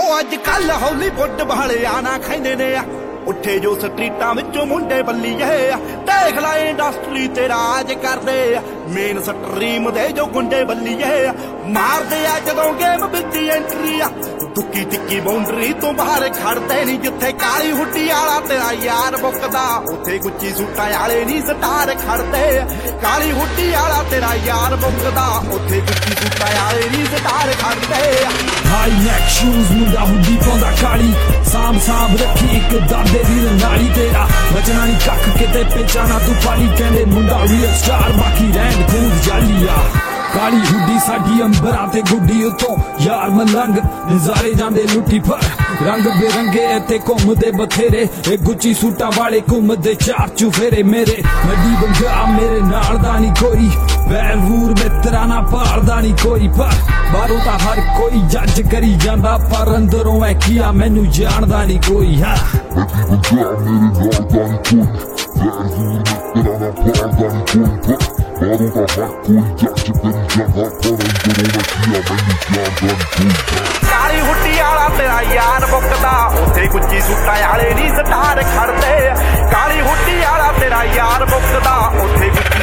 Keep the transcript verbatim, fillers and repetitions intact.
ਉਹ ਅੱਜ ਕੱਲ ਹਾਲੀਵੁੱਡ ਵਾਲਿਆਂ ਨਾ ਖੈਂਦੇ ਨੇ ਆ ਉੱਠੇ ਜੋ ਸਟਰੀਟਾਂ ਵਿੱਚੋਂ ਮੁੰਡੇ ਬੱਲੀਏ ਦੇਖ ਲੈ ਇੰਡਸਟਰੀ ਤੇ ਰਾਜ ਕਰਦੇ ਮੇਨ ਸਟਰੀਮ ਦੇ ਜੋ ਗੁੰਡੇ ਬੱਲੀਏ ਮਾਰਦੇ ਆ ਜਦੋਂ ਗੇਮ ਵਿੱਚ ਐਂਟਰੀ ਆ ਤੁੱਕੀ ਟਿੱਕੀ ਬਾਉਂਡਰੀ ਤੋਂ ਬਾਹਰ ਖੜਦੇ ਨਹੀਂ ਜਿੱਥੇ ਕਾਲੀ ਹੁੱਡੀ ਵਾਲਾ ਤੇਰਾ ਯਾਰ ਮੁੱਕਦਾ ਉੱਥੇ ਗੁੱਚੀ ਸੂਟਾਂ ਵਾਲੇ ਨਹੀਂ ਸਟਾਰ ਖੜਦੇ ਕਾਲੀ ਹੁੱਡੀ ਵਾਲਾ ਤੇਰਾ ਯਾਰ ਮੁੱਕਦਾ ਉੱਥੇ ਗੁੱਚੀ ਸੂਟਾਂ ਵਾਲੇ ਨਹੀਂ ਸਟਾਰ ਖੜਦੇ ਹਾਈ ਨੈਕ ਸ਼ੂਜ਼ ਮੁੰਡਾ ਹੁੱਡੀ ਪਾਉਂਦਾ ਕਾਲੀ ਸਾਂਭ ਸਾਂਭ ਰੱਖੀ ਇੱਕ ਦਾਦੇ ਦੀ ਨਾਲੀ ਤੇਰਾ ਬਚਣਾ ਨਹੀਂ ਕੱਖ ਕਿਤੇ ਪਹਿਚਾਣਾ ਤੂੰ ਪਾਲੀ ਕਹਿੰਦੇ ਮੁੰਡਾ ਰੀਅਲ ਸਟਾਰ ਬਾਕੀ ਰਹਿਣ ਖੂਦ ਜਾਲੀਆ ਕਾਲੀ ਹੁੱਡੀ ਸਾਡੀ ਅੰਬਰਾਂ ਤੇ ਗੁੱਡੀ ਉਤੋਂ ਯਾਰ ਮਲੰਗ ਨਜ਼ਾਰੇ ਜਾਂਦੇ ਲੁੱਟੀ ਪਰ ਰੰਗ ਬੇਰੰਗੇ ਇੱਥੇ ਘੁੰਮਦੇ ਬਥੇਰੇ ਇਹ ਗੁੱਚੀ ਸੂਟਾਂ ਵਾਲੇ ਘੁੰਮਦੇ ਚਾਰ ਚੁਫੇਰੇ ਮੇਰੇ ਨੱਡੀ ਬੰਗਾ ਮੇਰੇ ਨਾਲ ਦਾ ਨਹੀਂ ਕੋਈ ਵੈਰ ਵੂਰ ਮਿੱਤਰਾਂ ਨਾ ਭਾਲਦਾ ਨਹੀਂ ਕੋਈ ਪਰ ਬਾਹਰੋਂ ਤਾਂ ਹਰ ਕੋਈ ਜੱਜ ਕਰੀ ਜਾਂਦਾ ਪਰ ਅੰਦਰੋਂ ਐ ਕੀਆ ਮੈਨੂੰ ਜਾਣਦਾ ਨਹੀਂ ਕੋਈ ਹਾਂ ਨੱਡੀ ਬੰਗਾ ਮੇਰੇ ਨਾਲ ਦਾ ਨਹੀਂ ਕੋਈ ਵੈਰ ਵੂਰ ਮਿੱਤਰਾਂ ਨਾ ਭਾਲਦਾ ਨਹੀਂ ਕੋਈ ਪਰ ਬਾਹਰੋਂ ਤਾਂ ਹਰ ਕੋਈ ਜੱਜ ਕਰੀ ਜਾਂਦਾ ਪਰ ਅੰਦਰੋਂ ਐ ਕੀਆ ਮੈਨੂੰ ਜਾਣਦਾ ਨਹੀਂ ਕੋਈ ਕਾਲੀ ਹੁੱਡੀ ਵਾਲਾ ਤੇਰਾ ਯਾਰ ਮੁੱਕਦਾ ਉੱਥੇ ਗੁੱਚੀ ਸੂਟਾਂ ਵਾਲੇ ਨਹੀਂ ਸਟਾਰ ਖੜਦੇ ਕਾਲੀ ਹੁੱਡੀ ਵਾਲਾ ਤੇਰਾ ਯਾਰ ਮੁੱਕਦਾ ਉੱਥੇ